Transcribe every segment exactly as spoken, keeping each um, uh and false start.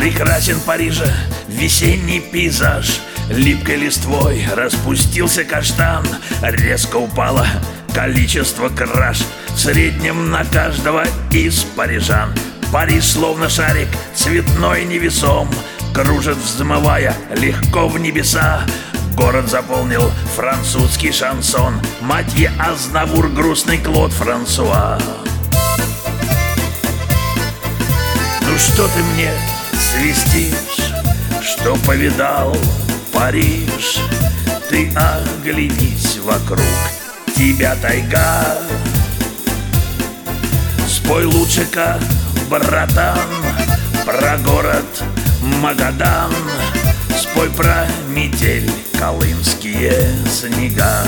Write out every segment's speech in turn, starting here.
Прекрасен Парижа весенний пейзаж, липкой листвой распустился каштан. Резко упало количество краж в среднем на каждого из парижан. Париж словно шарик цветной невесом кружит, взмывая легко в небеса. Город заполнил французский шансон, Матье Азнавур, грустный Клод Франсуа. Ну что ты мне свистишь, что повидал Париж? Ты оглянись вокруг, тебя тайга. Спой лучше-ка, братан, про город Магадан. Спой про метель, колымские снега.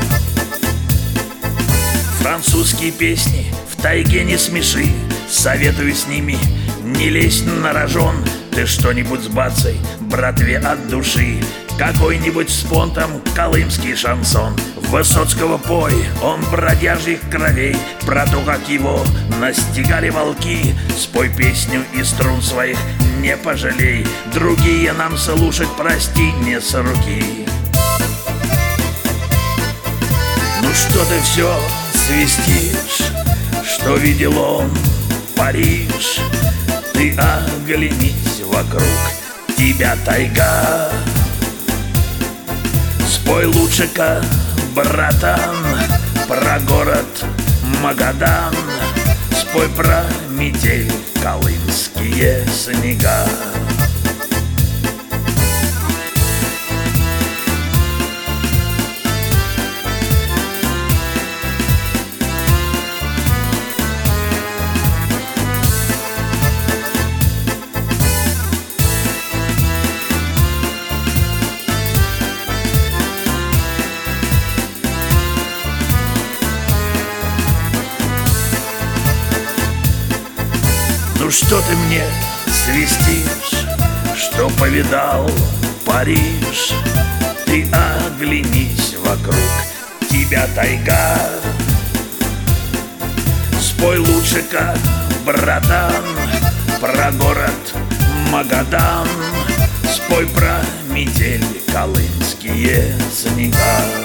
Французские песни в тайге не смеши, советую с ними не лезь на рожон. Ты что-нибудь сбацай, братве, от души, какой-нибудь с понтом колымский шансон. Высоцкого пой, он бродяжьих кровей, про то, как его настигали волки. Спой песню из струн своих, не пожалей, другие нам слушать, прости, не с руки. Ну что ты все свистишь, что видел он Париж? Ты оглянись вокруг, тебя тайга. Спой лучше-ка, братан, про город Магадан. Спой про метель, колымские снега. Ну что ты мне свистишь, что повидал Париж? Ты оглянись вокруг, тебя тайга. Спой лучше-ка, братан, про город Магадан. Спой про метель, колымские снега.